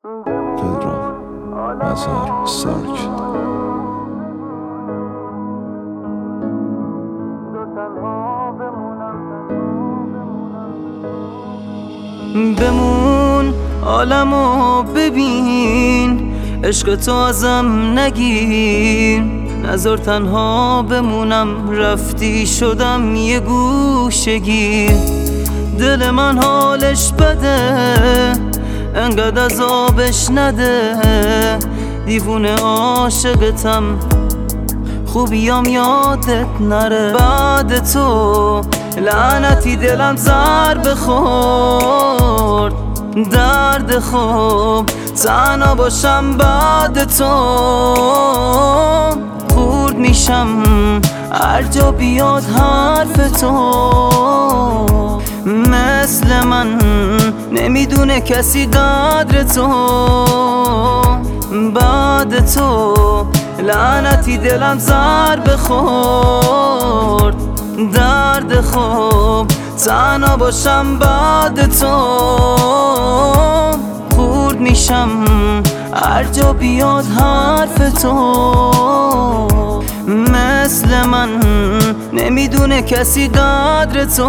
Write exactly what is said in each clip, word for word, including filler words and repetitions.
پدرام مظهر سارک. بمون عالمو ببین، عشق تو ازم نگیر، نذار تنها بمونم، رفتی شدم یه گوشگیر. دل من حالش بده، انقدر عذابش نده، دیوونه عاشقتم، خوبیام یادت نره. بعد تو لعنتی دلم ضربه خورد، درد خوب تنها باشم بعد تو. خورد میشم هر جا بیاد حرف تو، مثل من نمیدونه کسی قدر تو. بعد تو لعنتی دلم ضربه خورد، درد خوب تنها باشم بعد تو. خورد میشم هر جا بیاد حرف تو، مثل من نمیدونه کسی قدر تو.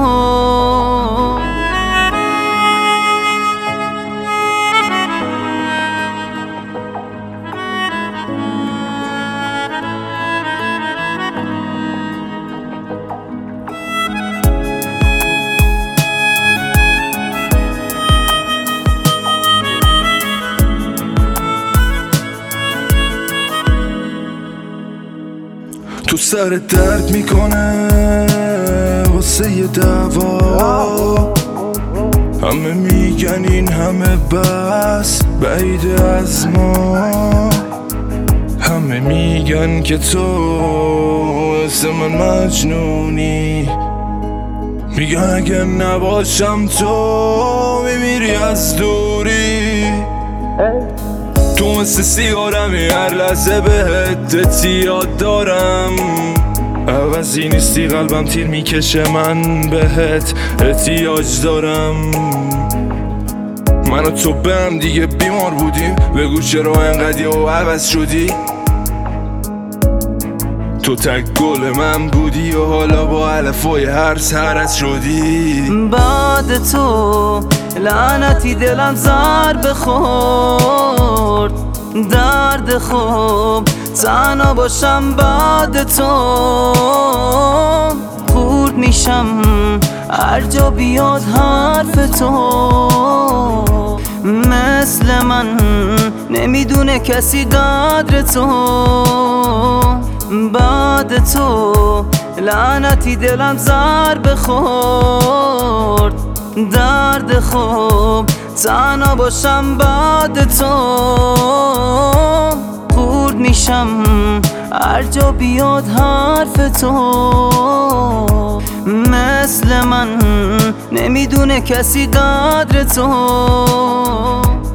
تو سر درد میکنه واسه یه دعوا، همه میگن این همه بس بعید از ما، همه میگن که تو واسه من مجنونی، میگن اگه نباشم تو میمیری از دوری. تو مثل سیگارمی، هر لحظه بهت یاد دارم، عوضی نیستی قلبم تیر میکشه، من بهت احتیاج دارم. من و تو به هم دیگه بیمار بودیم، بگو چرا انقدر و عوض شدی. تو تک گل من بودی و حالا با علفای هر سرت شدی. بعد تو لعنتی دلم ضربه خورد، درد خوب تنها باشم بعد تو. خورد میشم هر جا بیاد حرف تو، مثل من نمیدونه کسی قدر تو. بعد تو لعنتی دلم ضربه خورد، درد خوب تنها باشم بعد تو. خورد میشم هر جا بیاد حرف تو، مثل من نمیدونه کسی قدر تو.